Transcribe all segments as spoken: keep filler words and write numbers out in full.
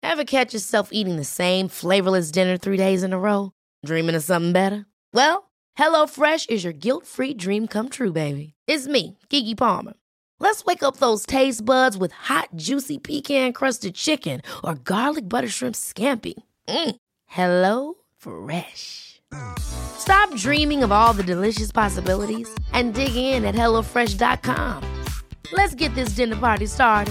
Ever catch yourself eating the same flavorless dinner three days in a row? Dreaming of something better? Well, HelloFresh is your guilt-free dream come true, baby. It's me, Keke Palmer. Let's wake up those taste buds with hot, juicy pecan-crusted chicken or garlic butter shrimp scampi. Mm. Hello Fresh. Stop dreaming of all the delicious possibilities and dig in at hello fresh dot com. Let's get this dinner party started.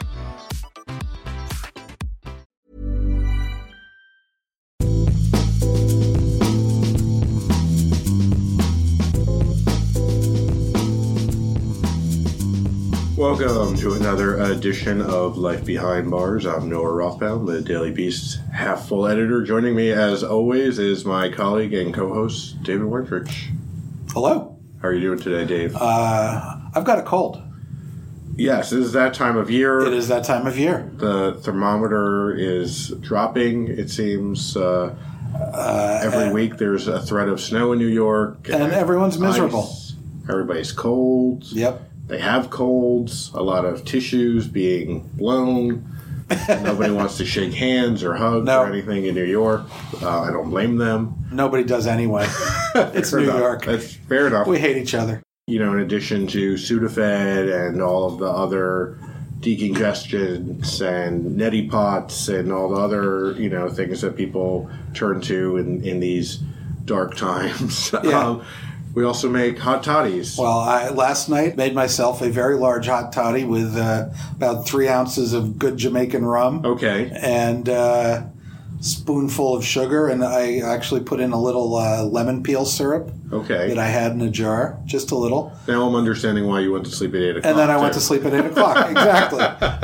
Welcome to another edition of Life Behind Bars. I'm Noah Rothbaum, the Daily Beast half-full editor. Joining me, as always, is my colleague and co-host, David Weintrich. Hello. How are you doing today, Dave? Uh, I've got a cold. Yes, this is that time of year. It is that time of year. The thermometer is dropping, it seems. Uh, uh, every and, week there's a threat of snow in New York. And, and everyone's miserable. Ice. Everybody's cold. Yep. They have colds, a lot of tissues being blown. Nobody wants to shake hands or hug no. or anything in New York. Uh, I don't blame them. Nobody does anyway. It's New enough. York. That's fair enough. We hate each other. You know, in addition to Sudafed and all of the other decongestants and neti pots and all the other, you know, things that people turn to in, in these dark times. Yeah. um, We also make hot toddies. Well, I last night made myself a very large hot toddy with uh, about three ounces of good Jamaican rum. Okay. And a spoonful of sugar. And I actually put in a little uh, lemon peel syrup. Okay. That I had in a jar. Just a little. Now I'm understanding why you went to sleep at eight o'clock. And then I too. went to sleep at eight o'clock. Exactly.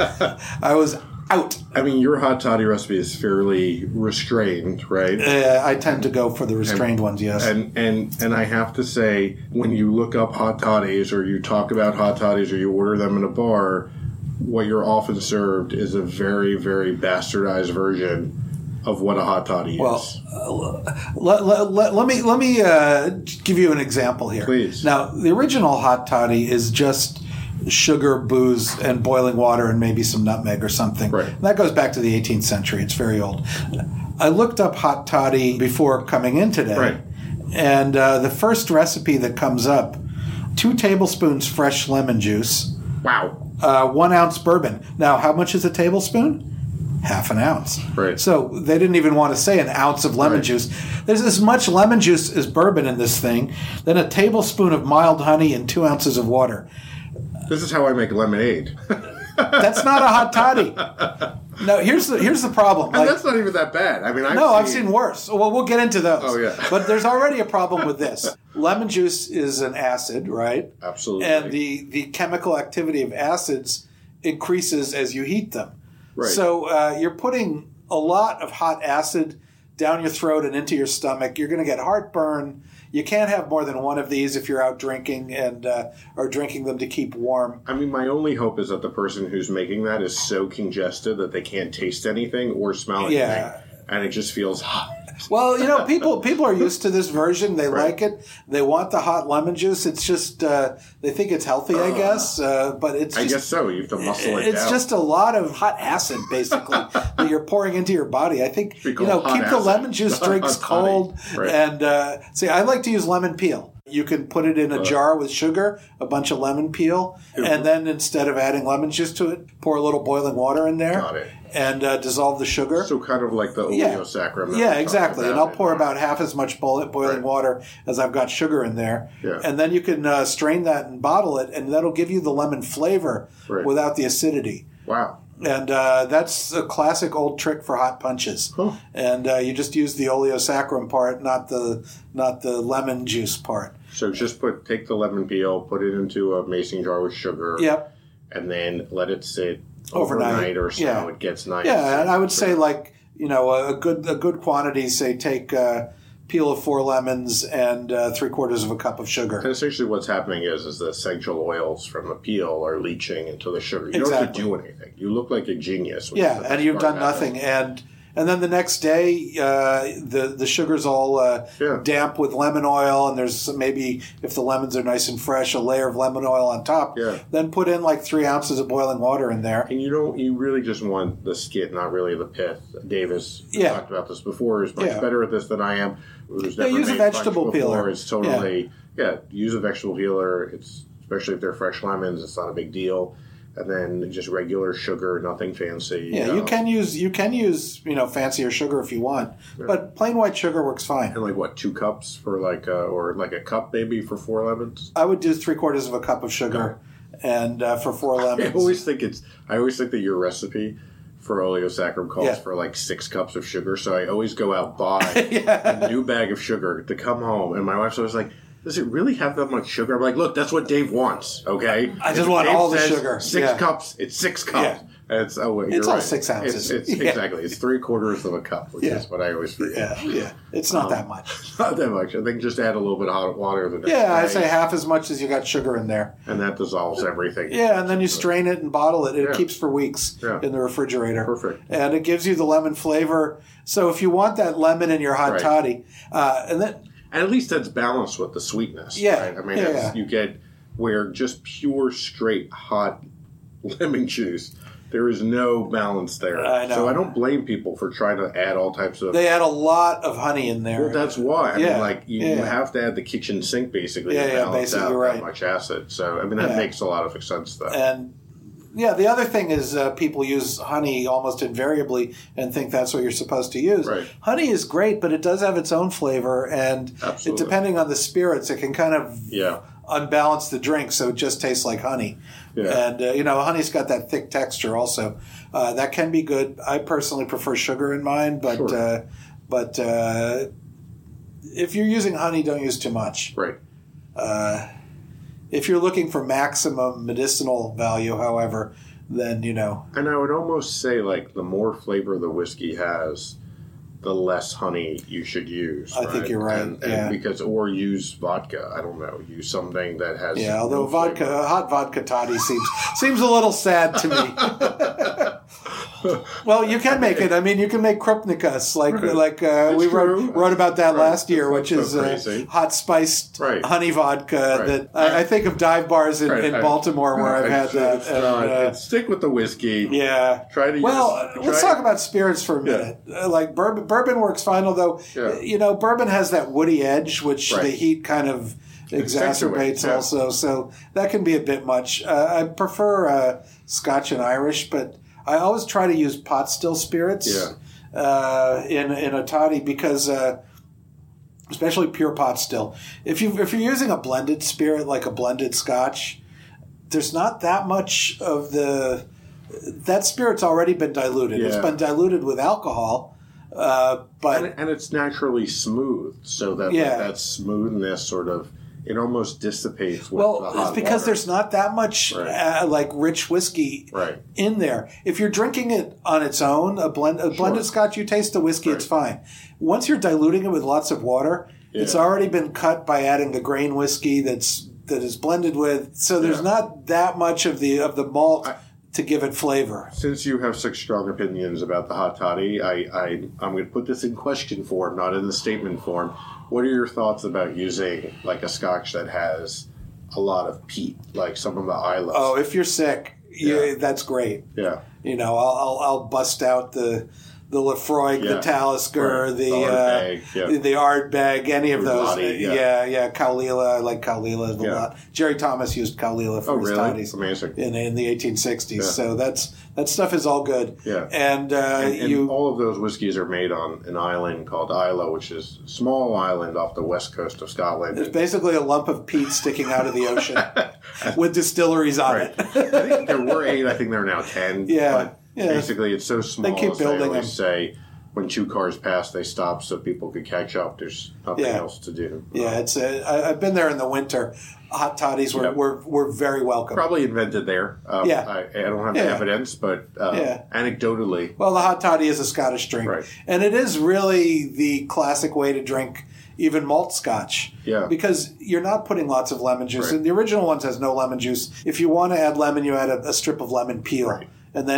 I was out. I mean, your hot toddy recipe is fairly restrained, right? Uh, I tend to go for the restrained and, ones, yes. And, and and I have to say, when you look up hot toddies or you talk about hot toddies or you order them in a bar, what you're often served is a very, very bastardized version of what a hot toddy is. Well, uh, let, let, let, let me, let me uh, give you an example here. Please. Now, the original hot toddy is just sugar, booze, and boiling water and maybe some nutmeg or something. Right. And that goes back to the eighteenth century. It's very old. I looked up hot toddy before coming in today. Right. And uh, the first recipe that comes up, two tablespoons fresh lemon juice. Wow. Uh, one ounce bourbon. Now, how much is a tablespoon? Half an ounce. Right. So they didn't even want to say an ounce of lemon right. juice. There's as much lemon juice as bourbon in this thing, then a tablespoon of mild honey and two ounces of water. This is how I make lemonade. That's not a hot toddy. No, here's the here's the problem. And like, that's not even that bad. I mean, I've no, seen... I've seen worse. Well, we'll get into those. Oh, yeah. But there's already a problem with this. Lemon juice is an acid, right? Absolutely. And the, the chemical activity of acids increases as you heat them. Right. So uh, you're putting a lot of hot acid down your throat and into your stomach. You're going to get heartburn. You can't have more than one of these if you're out drinking and uh, are drinking them to keep warm. I mean, my only hope is that the person who's making that is so congested that they can't taste anything or smell anything. Yeah. And it just feels hot. Well, you know, people people are used to this version. They Right. like it. They want the hot lemon juice. It's just, uh, they think it's healthy, I guess. Uh, but it's just, I guess so. You have to muscle it It's down. just a lot of hot acid, basically, that you're pouring into your body. I think, We you call know, it hot keep the acid, lemon juice not drinks hot toddy. cold. Right. And uh, see, I like to use lemon peel. You can put it in a Uh. jar with sugar, a bunch of lemon peel, and then instead of adding lemon juice to it, pour a little boiling water in there. Got it. And uh, dissolve the sugar. So kind of like the Yeah. oleosaccharum. that Yeah, we exactly. talked And I'll about. pour about half as much boil- boiling Right. water as I've got sugar in there. Yeah. And then you can uh, strain that and bottle it, and that'll give you the lemon flavor Right. without the acidity. Wow. And uh, that's a classic old trick for hot punches. Huh. And uh, you just use the oleosaccharum part, not the not the lemon juice part. So just put take the lemon peel, put it into a mason jar with sugar. Yep. And then let it sit Overnight. overnight, or so. Yeah. It gets nice. Yeah, and I would say like you know a good a good quantity. Say take uh, peel of four lemons and uh, three quarters of a cup of sugar. And essentially what's happening is is the essential oils from the peel are leaching into the sugar. You don't have to Exactly. do anything. You look like a genius. which is Yeah, the and best you've part done about nothing. it. And And then the next day, uh, the the sugar's all uh, Yeah. damp with lemon oil, and there's some- maybe, if the lemons are nice and fresh, a layer of lemon oil on top. Yeah. Then put in like three ounces of boiling water in there. And you don't. You really just want the skit, not really the pith. Davis Yeah. talked about this before. Is much Yeah. better at this than I am. Who's Yeah, never use a made punch vegetable before. peeler. It's totally yeah. Use a vegetable peeler. It's especially if they're fresh lemons. It's not a big deal. And then just regular sugar, nothing fancy. Yeah, know. you can use you can use you know fancier sugar if you want, but plain white sugar works fine. And like what, two cups for like, uh, or like a cup maybe for four lemons? I would do three quarters of a cup of sugar, and uh, for four lemons. I always think it's. I always think that your recipe for oleosaccharum calls Yeah. for like six cups of sugar. So I always go out buy Yeah. a new bag of sugar to come home, and my wife's always like, "Does it really have that much sugar?" I'm like, "Look, that's what Dave wants. Okay, I just If want Dave all the says sugar. Six Yeah. cups. It's six cups." Yeah. And it's oh, wait, It's you're all right. six ounces. It's, it's Yeah. exactly. It's three quarters of a cup, which Yeah. is what I always forget. Yeah, yeah, it's not that much. Not that much. I think just add a little bit of hot water the next Yeah, I day, say half as much as you got sugar in there. and that dissolves everything. Yeah, and then you strain it and bottle it. It Yeah. keeps for weeks Yeah. in the refrigerator. Perfect. And it gives you the lemon flavor. So if you want that lemon in your hot Right. toddy, uh, and then And at least that's balanced with the sweetness. Yeah, Right? I mean, yeah, it's, yeah. you get where just pure, straight, hot lemon juice, there is no balance there. I know. So I don't blame people for trying to add all types of. they add a lot of honey in there. well, that's why. I Yeah, mean, like, you, yeah. you have to add the kitchen sink, basically, Yeah, to yeah, balance basically, out you're that right. much acid. So, I mean, that Yeah. makes a lot of sense, though. And yeah, the other thing is uh, people use honey almost invariably and think that's what you're supposed to use. Right. Honey is great, but it does have its own flavor, and it, Absolutely. depending on the spirits, it can kind of Yeah. unbalance the drink, so it just tastes like honey. Yeah. And uh, you know, honey's got that thick texture also. Uh, that can be good. I personally prefer sugar in mine, but Sure. uh, but uh, if you're using honey, don't use too much. Right. Uh, if you're looking for maximum medicinal value, however, then you know. And I would almost say, like, the more flavor the whiskey has, the less honey you should use. I think you're right, And, and yeah. because, or use vodka. I don't know. Use something that has. Yeah, although no vodka, flavor. a hot vodka toddy seems seems a little sad to me. Well, you can make it. I mean, you can make krupnikas, like Right. like uh, we That's wrote true. wrote about that Right. last year, That's which not is so uh, crazy. hot spiced Right. honey vodka. Right. That I, I think of dive bars in, Right, in I- Baltimore where I've had it's- that. it's and, not- uh, it's- stick with the whiskey. yeah. Try to Well, use, let's try- talk about spirits for a minute. Uh, Like bourbon, bourbon works fine, although Yeah. you know bourbon has that woody edge, which Right. the heat kind of exacerbates. accentuates, yeah. Also, so that can be a bit much. Uh, I prefer uh, Scotch and Irish, but I always try to use pot still spirits Yeah. uh, in in a toddy because. Uh, Especially pure pot still. If you if you're using a blended spirit like a blended Scotch, there's not that much of the that spirit's already been diluted. It's Yeah. been diluted with alcohol, uh, but and, and it's naturally smooth, so that Yeah. that smoothness sort of it almost dissipates with well, the it's hot because water. there's not that much Right. uh, like rich whiskey Right. in there. If you're drinking it on its own, a blend a blended Scotch, you taste the whiskey, it's fine. Once you're diluting it with lots of water, it's Yeah. already been cut by adding the grain whiskey that's that is blended with. So there's Yeah. not that much of the of the malt I- to give it flavor. Since you have such strong opinions about the hot toddy, I, I I'm going to put this in question form, not in the statement form. What are your thoughts about using like a Scotch that has a lot of peat, like some of the Islays? Oh, if you're sick, you, Yeah. that's great. yeah, You know, I'll, I'll I'll bust out the the Lefroy, the Yeah. Talisker, Right. the The uh, Ardbeg, yeah. the, the Ardbeg, any of those. Ardbeg, yeah, yeah. yeah, Kaulila. I like Kaulila a Yeah. lot. Jerry Thomas used Kaulila for Oh, his really? toddies Amazing. in in the eighteen sixties. Yeah. So that's that stuff is all good. Yeah. and, uh, and, and you all of those whiskeys are made on an island called Islay, which is a small island off the west coast of Scotland. it's basically a lump of peat sticking out of the ocean with distilleries on Right. it. I think there were eight. I think there are now ten. Yeah, But yeah. basically, it's so small. keep as building they always them. say, when two cars pass, they stop so people could catch up. There's nothing Yeah. else to do. Yeah, it's a, I, I've been there in the winter. Hot toddies were Yeah. were, were very welcome. Probably invented there. Um, Yeah. I, I don't have Yeah. the evidence, but uh, Yeah. anecdotally, Well, the hot toddy is a Scottish drink, Right. and it is really the classic way to drink even malt Scotch. Yeah. Because you're not putting lots of lemon juice. Right. And the original ones has no lemon juice. If you want to add lemon, you add a, a strip of lemon peel, Right. and then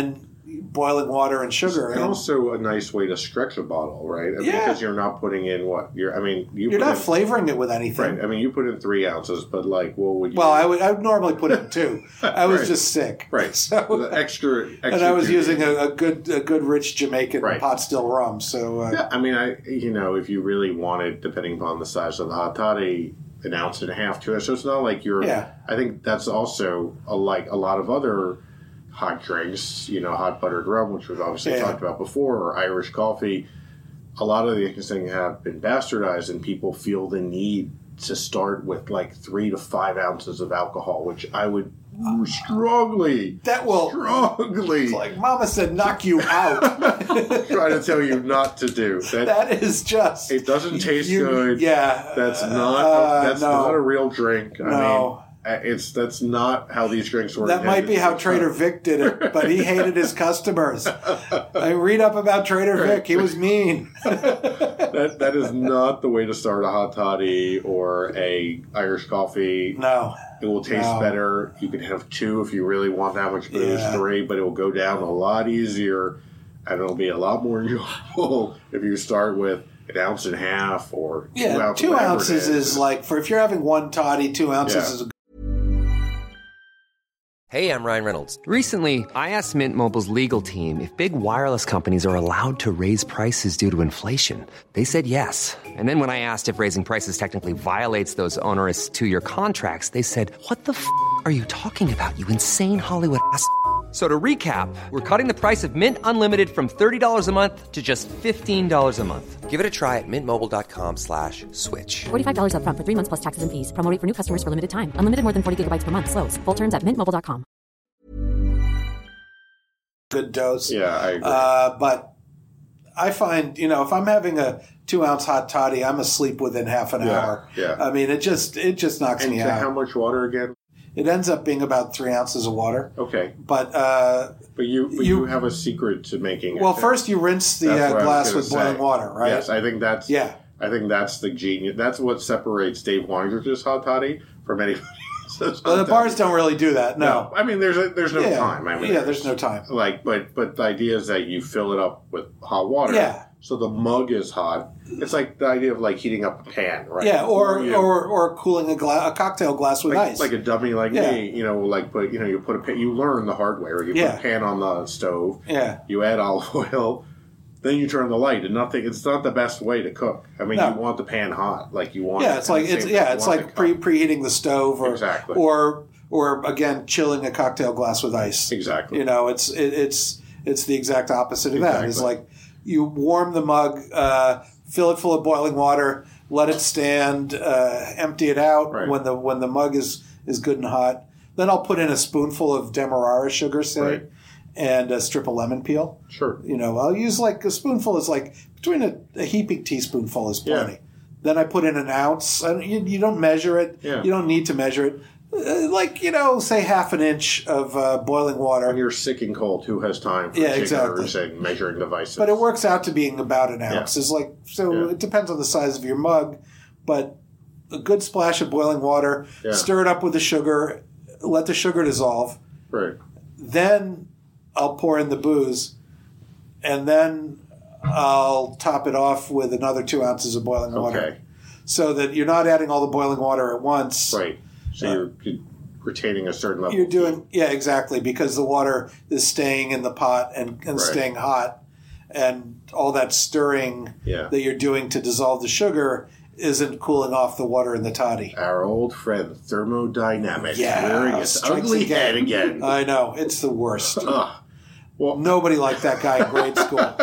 boiling water and sugar. And and also a nice way to stretch a bottle, right? I mean, Yeah. Because you're not putting in what you're. I mean, you you're put not in, flavoring it with anything. right. I mean, you put in three ounces, but like, what would you? Well, I would I would normally put in two. I was Right. just sick, right. So the extra, extra, and I was duty. using a, a good a good rich Jamaican Right. pot still rum. So uh, Yeah, I mean, I you know, if you really wanted, depending upon the size of the hot toddy, an ounce and a half to it. So it's not like you're. Yeah. I think that's also a, like a lot of other hot drinks. You know, hot buttered rum, which we've obviously Yeah. talked about before, or Irish coffee. A lot of these things have been bastardized, and people feel the need to start with like three to five ounces of alcohol, which I would strongly, that will strongly like Mama said, knock you out. try to tell you not to do. That, That is just it doesn't taste you- good. Yeah, That's not. Uh, that's no. not a real drink. I No. mean, uh, it's that's not how these drinks work. That might be how Trader Vic did it, but he hated his customers. I read up about Trader Vic; he was mean. that that is not the way to start a hot toddy or a Irish coffee. No, It will taste No. better. You can have two if you really want that much booze. Yeah. Three, but it will go down a lot easier, and it'll be a lot more enjoyable if you start with an ounce and a half or two yeah, ounces. two whatever it ounces is like for if you're having one toddy, two ounces Yeah. is a Hey, I'm Ryan Reynolds. Recently, I asked Mint Mobile's legal team if big wireless companies are allowed to raise prices due to inflation. They said yes. And then when I asked if raising prices technically violates those onerous two-year contracts, they said, "What the f*** are you talking about, you insane Hollywood ass?" So to recap, we're cutting the price of Mint Unlimited from thirty dollars a month to just fifteen dollars a month. Give it a try at mintmobile.com slash switch. forty-five dollars up front for three months plus taxes and fees. Promo rate for new customers for limited time. Unlimited more than forty gigabytes per month. Slows full terms at mint mobile dot com. good dose. Yeah, I agree. Uh, but I find, you know, if I'm having a two ounce hot toddy, I'm asleep within half an Yeah, hour. yeah. I mean, it just it just knocks and me to out. how much water again? It ends up being about three ounces of water. Okay, But uh, but you but you, You- have a secret to making it. well, first you rinse the That's uh, what I was glass gonna with boiling say. water, right? Yes, I think that's Yeah. I think that's the genius. That's what separates Dave Weinger's hot toddy from anybody else's. Well, hot the bars toddy. don't really do that. No. I mean, there's a, there's no yeah. time. I mean, yeah, there's no time. like, but but the idea is that you fill it up with hot water. Yeah. So the mug is hot. It's like the idea of like heating up a pan, right? Yeah, or you- or or cooling a, gla- a cocktail glass with like, ice. like a dummy like Yeah. me, you know, like put you know you put a pan, you learn the hard way, right? You Yeah. put a pan on the stove, yeah. you add olive oil, then you turn the light, and nothing. It's not the best way to cook. I mean, No. you want the pan hot, like you want. Yeah, it it's to like the it's same- yeah, you it's want like it pre hot. preheating the stove or Exactly. or or again chilling a cocktail glass with ice. Exactly. You know, it's it, it's it's the exact opposite of that. It's Exactly. like you warm the mug, uh, fill it full of boiling water, let it stand, uh, empty it out Right. when the when the mug is is good and hot. Then I'll put in a spoonful of demerara sugar, say, Right. and a strip of lemon peel. Sure. You know, I'll use like a spoonful is like between a, a heaping teaspoonful is plenty. Yeah. Then I put in an ounce. I don't- You, you don't measure it. Yeah. You don't need to measure it. Uh, like, you know, say half an inch of uh, boiling When water. you're sick and cold, who has time for Yeah, jigglers exactly. and measuring devices? But it works out to being about an ounce. It's like so. Yeah. It depends on the size of your mug, but a good splash of boiling water. Yeah. Stir it up with the sugar. Let the sugar dissolve. Right. Then I'll pour in the booze, and then I'll top it off with another two ounces of boiling water. Okay. So that you're not adding all the boiling water at once. Right. So you're, you're retaining a certain level. You're doing, yeah, exactly, because the water is staying in the pot and, and Right. staying hot, and all that stirring Yeah. that you're doing to dissolve the sugar isn't cooling off the water in the toddy. Our old friend thermodynamics Yeah, rearing its strikes ugly again. head again. I know, it's the worst. Ugh. Well, Nobody liked that guy in grade school.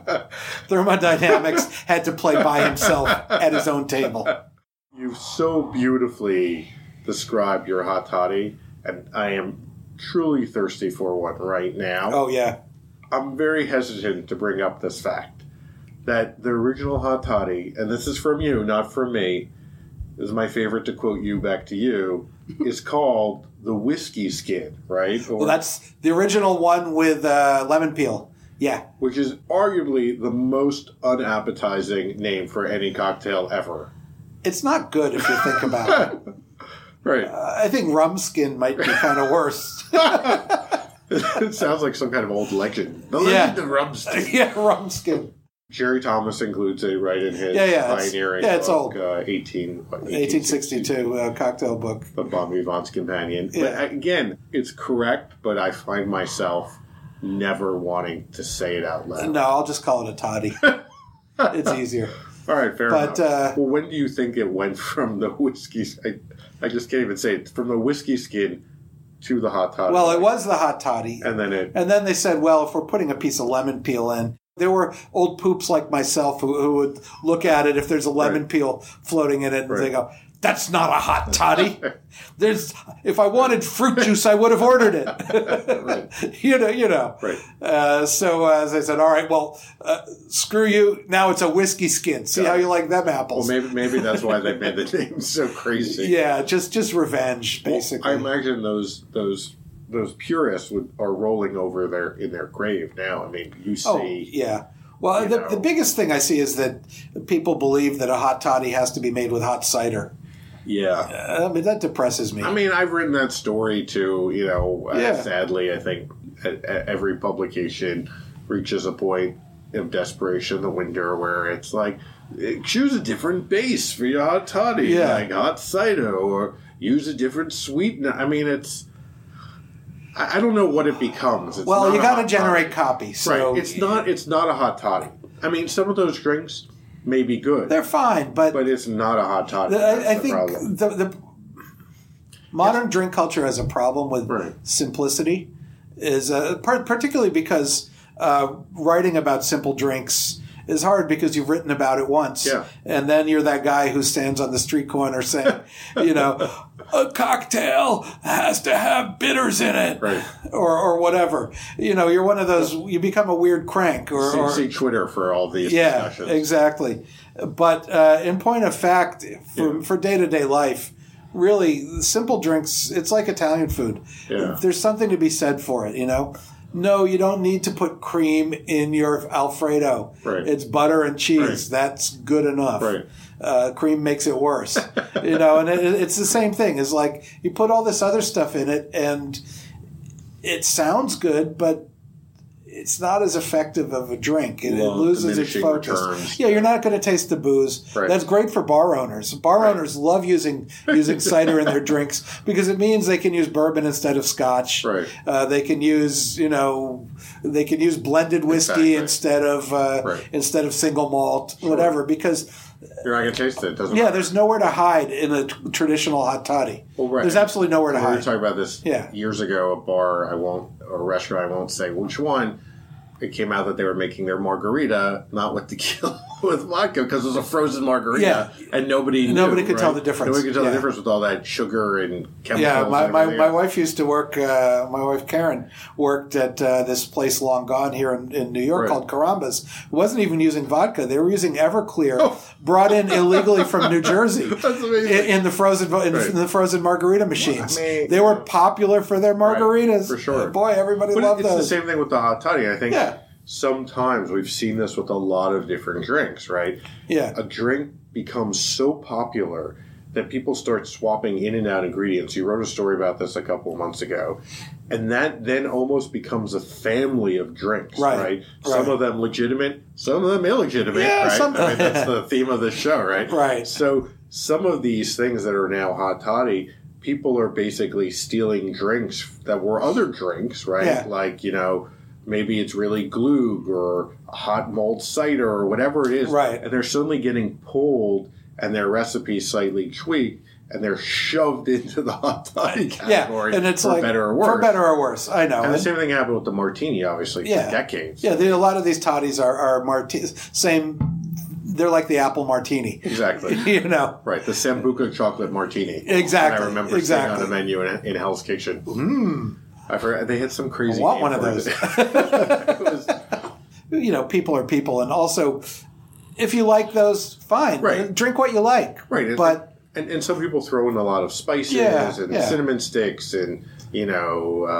Thermodynamics had to play by himself at his own table. you've so beautifully described your hot toddy, and I am truly thirsty for one right now. Oh, yeah. I'm very hesitant to bring up this fact that the original hot toddy, and this is from you, not from me, this is my favorite to quote you back to you, is called the whiskey skin, right? Or, Well, that's the original one with uh, lemon peel. Yeah. which is arguably the most unappetizing name for any cocktail ever. It's not good if you think about it. Right. I think rum skin might be kind of worse. It sounds like some kind of old legend. The Yeah. legend of Rumskin. Yeah, Rumskin. Jerry Thomas includes it right in his Yeah, yeah, it's- pioneering yeah, it's book, old. Uh, eighteen, what, eighteen sixty-two uh, cocktail book. The Bon Vivant's Companion. Yeah. But again, it's correct, but I find myself never wanting to say it out loud. No, I'll just call it a toddy. It's easier. All right, fair But, enough. uh, well, when do you think it went from the whiskey? I, I just can't even say it. From the whiskey skin to the hot toddy. Well, it was the hot toddy. and then it. And then they said, well, if we're putting a piece of lemon peel in, there were old poops like myself who, who would look at it if there's a lemon Right. peel floating in it, and Right. they go, "That's not a hot toddy." There's, if I wanted fruit juice, I would have ordered it. Right. you know, you know. Right. Uh, so uh, as I said, all right, well, uh, screw you. Now it's a whiskey skin. See Got how it. you like them apples? Well, maybe maybe that's why they made the name so crazy. Yeah, just just revenge, Well, basically. I imagine those those those purists would, are rolling over their in their grave now. I mean, you see. Oh, yeah. Well, you the, know. the biggest thing I see is that people believe that a hot toddy has to be made with hot cider. Yeah. I mean, that depresses me. I mean, I've written that story too. You know, uh, Yeah. sadly, I think a- a- every publication reaches a point of desperation in the winter where it's like, eh, choose a different base for your hot toddy, Yeah. like hot cider, or use a different sweetener. I mean, it's. I I don't know what it becomes. It's well, not you a got to hot generate toddy. copy. So Right. It's not. It's not a hot toddy. I mean, some of those drinks may be good, They're fine, but, but it's not a hot toddy. the, That's I, I the think problem. the, the modern drink culture has a problem with Right. simplicity, is uh, par- particularly because uh, writing about simple drinks is hard because you've written about it once, Yeah. and then you're that guy who stands on the street corner saying, you know, a cocktail has to have bitters in it, Right. or or whatever. You know, you're one of those. You become a weird crank, or, See, or see Twitter for all these yeah, discussions. exactly. But uh, in point of fact, for Yeah. for day to day life, really simple drinks. It's like Italian food. Yeah. There's something to be said for it. You know. No, you don't need to put cream in your Alfredo. Right. It's butter and cheese. Right. That's good enough. Right. Uh, cream makes it worse. you know, and it, it's the same thing. It's like you put all this other stuff in it, and it sounds good, but it's not as effective of a drink. It, it Long loses its diminishing focus. returns. Yeah, you're not going to taste the booze. Right. That's great for bar owners. Bar Right. owners love using using cider in their drinks because it means they can use bourbon instead of scotch. Right. Uh, they can use you know they can use blended whiskey Exactly. instead of uh, Right. instead of single malt, whatever. Because You're not going to taste it. It doesn't yeah, matter. there's nowhere to hide in a t- traditional hot toddy. Well, right. There's absolutely nowhere to We were hide. talking about this Yeah. years ago. A bar I won't, or a restaurant I won't say which one. It came out that they were making their margarita not with tequila, with vodka because it was a frozen margarita, Yeah. and nobody Nobody knew, could tell right? the difference. Nobody could tell Yeah. the difference with all that sugar and chemicals. Yeah, my, and my, everything my else. wife used to work, uh, my wife Karen worked at uh, this place long gone here in, in New York Right. called Carambas. It wasn't even using vodka. They were using Everclear, Oh. brought in illegally from New Jersey. That's amazing. In, in the frozen in, Right. in the frozen margarita machines. I mean, they were popular for their margaritas. for sure. Boy, everybody But loved it's those. the same thing with the hot toddy. I think Yeah. sometimes we've seen this with a lot of different drinks, right? Yeah. A drink becomes so popular that people start swapping in and out ingredients. You wrote a story about this a couple of months ago. And that then almost becomes a family of drinks, Right. right? Some Right. of them legitimate, some of them illegitimate, Yeah, right? some- I mean, that's the theme of this show, right? Right. So some of these things that are now hot toddy, people are basically stealing drinks that were other drinks, right? Yeah. Like, you know, maybe it's really glug or a hot malt cider or whatever it is. Right. And they're suddenly getting pulled and their recipe's slightly tweaked and they're shoved into the hot toddy yeah, category and it's for like better or worse. for better or worse. I know. And the And- same thing happened with the martini, obviously, Yeah. for decades. Yeah, they, a lot of these toddies are, are marti- same. They're like the apple martini. Exactly. you know. Right, the Sambuca chocolate martini. Exactly, I remember exactly. seeing on the menu in, in Hell's Kitchen. Mm. I forgot, they had some crazy I want name one of for those. it. It was- You know, people are people, and also, if you like those, fine. Right. Drink what you like. Right, and- But and, and some people throw in a lot of spices Yeah, and yeah. cinnamon sticks and you know uh,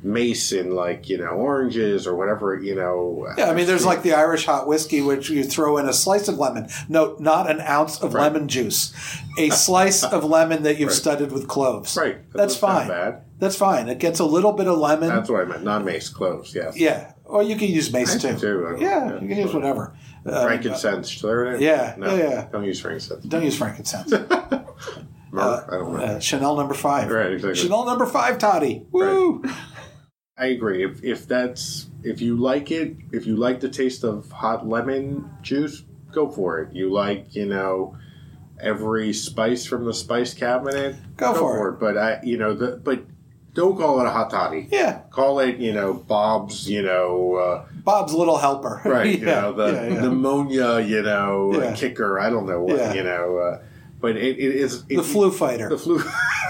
mace in like, you know, oranges or whatever, you know. Yeah, I mean, there's like the Irish hot whiskey, which you throw in a slice of lemon. No, not an ounce of right. lemon juice. A slice of lemon that you've right. studded with cloves. Right. That That's fine. Bad. That's fine. It gets a little bit of lemon. That's what I meant. Not mace, cloves, yes. Yeah. Or you can use mace, too. too. Yeah, yeah, you can use whatever. Frankincense. Um, yeah, no, yeah, yeah. Don't use frankincense. Don't use frankincense. Uh, I don't know. Uh, Chanel number five. Right, exactly. Chanel number five, Toddy. Woo! Right. I agree. If if that's if you like it, if you like the taste of hot lemon juice, go for it. You like, you know, every spice from the spice cabinet, go, go for, for it. it. But I, you know, the but don't call it a hot toddy. Yeah, call it, you know, Bob's, you know, uh, Bob's Little Helper. Right. yeah, You know, the yeah, yeah. pneumonia, you know, yeah. kicker. I don't know what, yeah. you know. Uh, But it, it is... It, the flu fighter. The flu...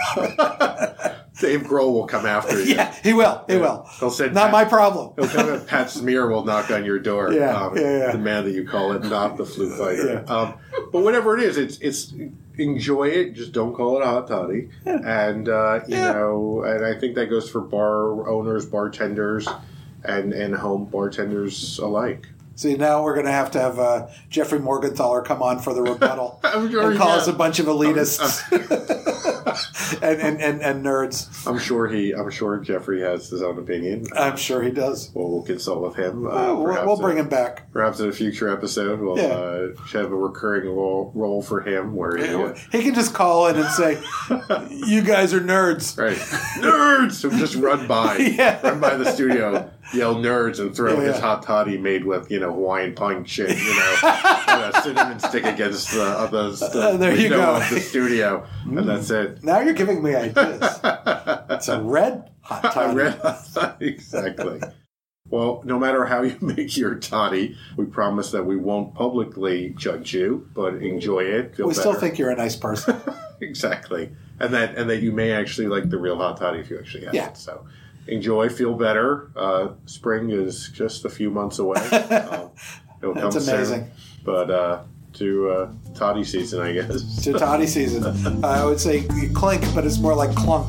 Dave Grohl will come after you. Yeah, he will. He yeah. will. He'll send not Pat, my problem. He'll come and Pat Smear will knock on your door. Yeah, um, yeah, yeah. The man that you call it, not the flu fighter. Yeah. Um, but whatever it is, it's it's enjoy it. Just don't call it a hot toddy. Yeah. And, uh, you yeah. know, and I think that goes for bar owners, bartenders, and, and home bartenders alike. See, now we're going to have to have uh, Jeffrey Morgenthaler come on for the rebuttal I'm sure and call yeah. us a bunch of elitists and, and, and, and nerds. I'm sure he. I'm sure Jeffrey has his own opinion. I'm sure he does. Well, we'll consult with him. Uh, oh, we'll, we'll bring a, him back. Perhaps in a future episode, we'll yeah. uh, have a recurring role, role for him where he, uh, he can just call in and say, "You guys are nerds." Right, nerds. So just run by, yeah. run by the studio. Yell nerds and throw yeah, his yeah. hot toddy made with, you know, Hawaiian punch and, you know, a cinnamon stick against the, uh, the, the uh, there you window go. of the studio. Mm. And that's it. Now you're giving me ideas. It's a red hot toddy. red hot toddy, exactly. Well, no matter how you make your toddy, we promise that we won't publicly judge you, but enjoy it. Feel we better. still think you're a nice person. Exactly. And that and that you may actually like the real hot toddy if you actually have yeah. it. So enjoy, feel better. Uh, spring is just a few months away. Uh, it'll That's come amazing. Soon. But uh, to uh, toddy season, I guess. To toddy season. I would say clink, but it's more like clunk.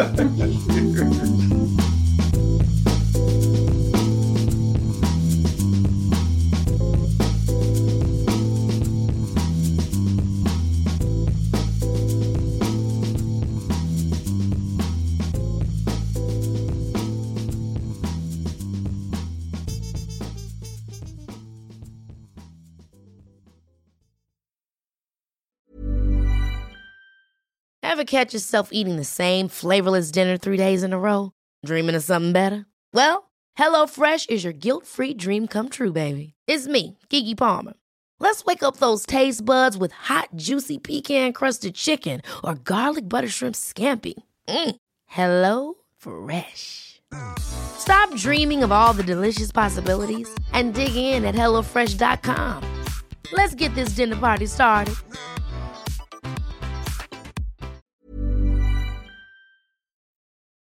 Ever catch yourself eating the same flavorless dinner three days in a row? Dreaming of something better? Well, HelloFresh is your guilt-free dream come true, baby. It's me, Keke Palmer. Let's wake up those taste buds with hot, juicy pecan-crusted chicken or garlic butter shrimp scampi. Mm. Hello Fresh. Stop dreaming of all the delicious possibilities and dig in at hello fresh dot com. Let's get this dinner party started.